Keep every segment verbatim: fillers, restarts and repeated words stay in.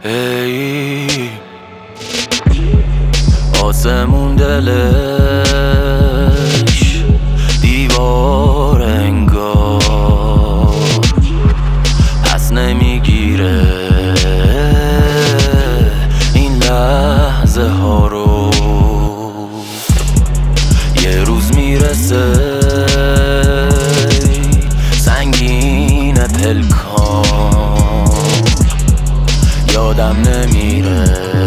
ای آسمون دلش دیوار انگار پس نمیگیره این لحظه ها رو. یه روز میرسه سنگین پلکان یادم نمیره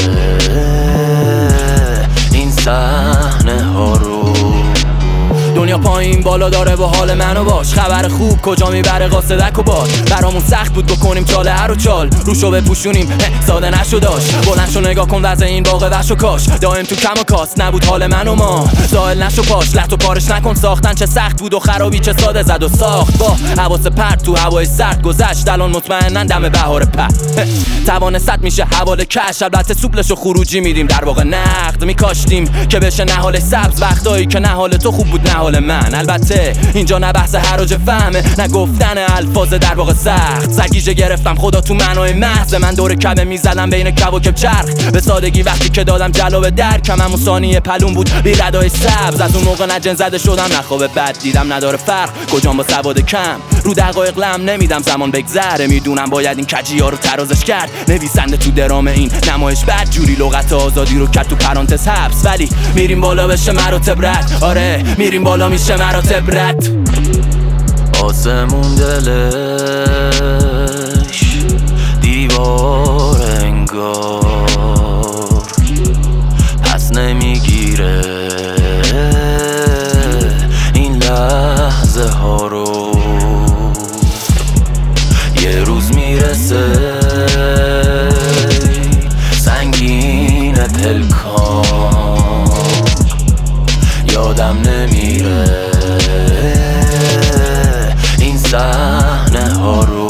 این صحنه ها رو. دنیا پایین بالا داره با حال منو باش، خبر خوب کجا میبره قاصدک و باد. برامون سخت بود بکنیم چاله هر و چال، روشو بپوشونیم ساده نشو داشت. بلند شو نگاه کن وضع این باغ وحش و کاش، دائم تو کم و کاست نبود حال من و ما. زائل نشو پاش لحت و پارش نکن، ساختن چه سخت بود و خرابی چه ساده زد و ساخت. با حواس پرت تو هوای سرد گذشت، الان مطمئنن دم بهار پر توانست میشه حواله کش. البته سوپلشو خروجی میدیم، در واقع نقد میکاشتیم که بشه نهال سبز. وقتایی که نهال تو خوب بود نهال من. البته اینجا نه بحث حراج فهمه نه گفتن الفاظ در واقع سخت. سگیجه گرفتم خدا تو منوی محض من، دور کبه میزدم بین کواکب چرخ به سادگی. وقتی که دادم جلو درکم همون ثانیه پلون بود بی ردای سبز. از اون موقع نه جن زده شدم نه خواب بد دیدم، نداره فرق کجام با سواد کم. رو دقایق لم نمیدم زمان بگذره، میدونم باید این کجی ها رو ترازش کرد. نویسنده تو درام این نمایش بد جوری لغت آزادی رو کرد تو پرانتز حبس. ولی میریم بالا بشه مراتب رد، آره میریم بالا میشه مراتب رد. آسمون دلش دیوار انگار پس نمیگیره این لحظه ها رو. یه روز میرسه سنگین پلکان یادم نمیره این صحنه ها رو.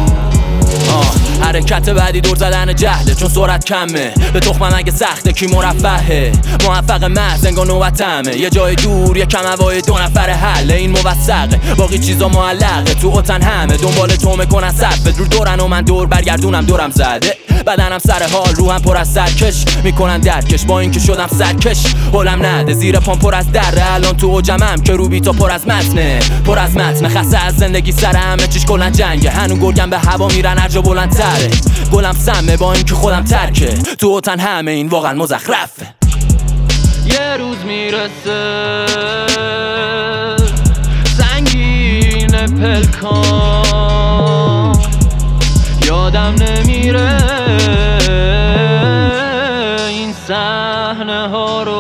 حرکت بعدی دور زدن جهله چون سرعت کمه، به تخمم اگه سخته کی مرفهه. موفق محض انگار نوبتمه، یه جای دور یه کم هوای دو نفر حل این موثقه. باقی چیزا معلقه تو اوتن همه دنبال تو میکنن صفت رو دورن و من دور برگردونم دورم زده. بدنم سر حال روحم پر از سرکش میکنن درکش، با اینکه شدم سرکش حالم نده. زیر پام پر از دره الان تو اوجمم که رو بیتا پر از متنه پر از متن. خسته از زندگی سر همه چیش کلا جنگه، هنو گرگم به هوا میرن هر جا بلندتره. گلم سمه با اینکه خودم ترکه تو اوتن همه این واقعا مزخرفه. یه روز میرسه سنگین پلکان یادم نمیره این صحنه ها رو.